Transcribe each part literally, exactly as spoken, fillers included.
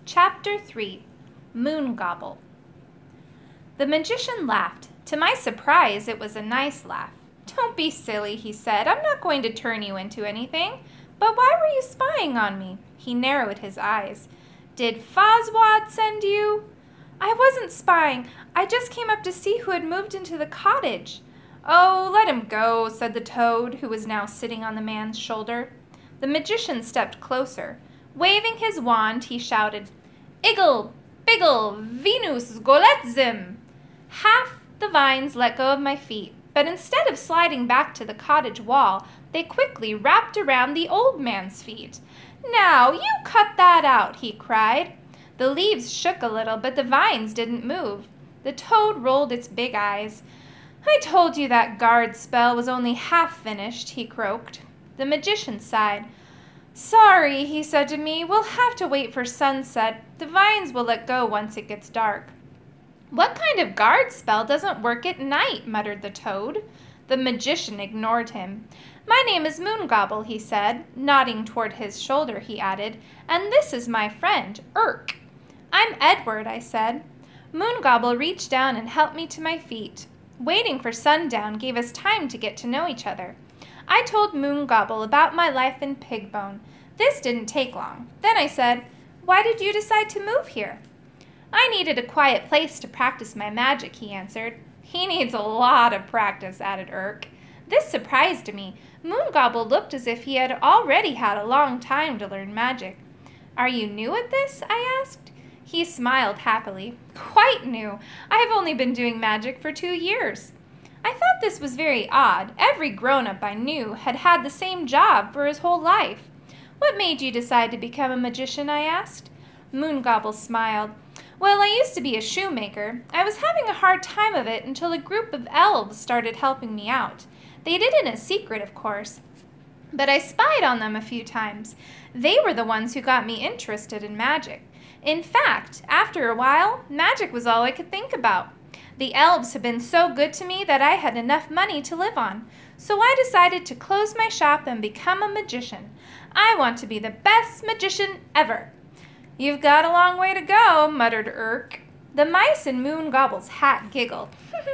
Chapter three. Moongobble. The magician laughed. To my surprise, it was a nice laugh. "Don't be silly," he said. "I'm not going to turn you into anything. But why were you spying on me?" He narrowed his eyes. "Did Foswad send you?" "I wasn't spying. I just came up to see who had moved into the cottage." "Oh, let him go," said the toad, who was now sitting on the man's shoulder. The magician stepped closer. Waving his wand, he shouted, "Iggle, Biggle, Venus, Goletzim!" Half the vines let go of my feet, but instead of sliding back to the cottage wall, they quickly wrapped around the old man's feet. "Now, you cut that out," he cried. The leaves shook a little, but the vines didn't move. The toad rolled its big eyes. "I told you that guard spell was only half finished," he croaked. The magician sighed. "Sorry," he said to me. "We'll have to wait for sunset. The vines will let go once it gets dark." "What kind of guard spell doesn't work at night?" muttered the toad. The magician ignored him. "My name is Moongobble," he said. Nodding toward his shoulder, he added, "and this is my friend, Urk." "I'm Edward," I said. Moongobble reached down and helped me to my feet. Waiting for sundown gave us time to get to know each other. I told Moongobble about my life in Pigbone. This didn't take long. Then I said, "Why did you decide to move here?" "I needed a quiet place to practice my magic," he answered. "He needs a lot of practice," added Urk. This surprised me. Moongobble looked as if he had already had a long time to learn magic. "Are you new at this?" I asked. He smiled happily. "Quite new. I have only been doing magic for two years." I thought this was very odd. Every grown-up I knew had had the same job for his whole life. "What made you decide to become a magician?" I asked. Moongobble smiled. "Well, I used to be a shoemaker. I was having a hard time of it until a group of elves started helping me out. They did it in a secret, of course, but I spied on them a few times. They were the ones who got me interested in magic. In fact, after a while, magic was all I could think about. The elves had been so good to me that I had enough money to live on. So I decided to close my shop and become a magician. I want to be the best magician ever." "You've got a long way to go," muttered Urk. The mice in Moongobble's hat giggled.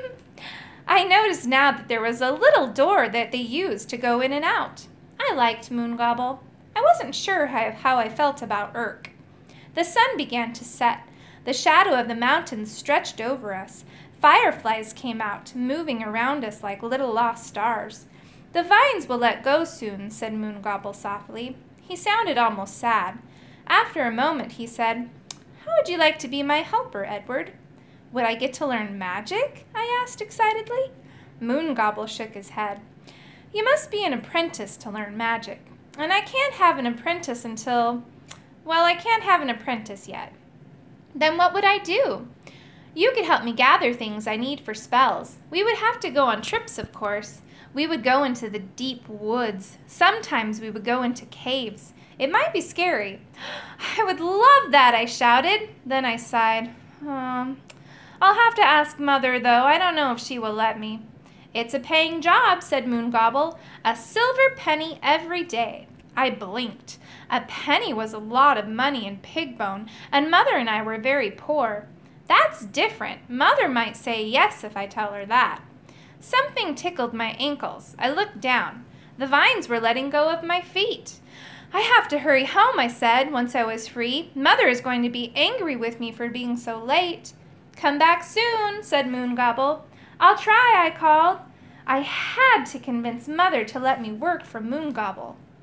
I noticed now that there was a little door that they used to go in and out. I liked Moongobble. I wasn't sure how, how I felt about Urk. The sun began to set. The shadow of the mountains stretched over us. Fireflies came out, moving around us like little lost stars. "The vines will let go soon," said Moongobble softly. He sounded almost sad. After a moment, he said, "How would you like to be my helper, Edward?" "Would I get to learn magic?" I asked excitedly. Moongobble shook his head. "You must be an apprentice to learn magic. And I can't have an apprentice until... Well, I can't have an apprentice yet." "Then what would I do?" "You could help me gather things I need for spells. We would have to go on trips, of course. We would go into the deep woods. Sometimes we would go into caves. It might be scary." "I would love that," I shouted. Then I sighed. Um, "I'll have to ask Mother, though. I don't know if she will let me." "It's a paying job," said Moongobble. "A silver penny every day." I blinked. A penny was a lot of money in Pigbone, and Mother and I were very poor. That's different. Mother might say yes if I tell her that. Something tickled my ankles. I looked down. The vines were letting go of my feet. "I have to hurry home," I said, once I was free. "Mother is going to be angry with me for being so late." "Come back soon," said Moongobble. "I'll try," I called. I had to convince Mother to let me work for Moongobble.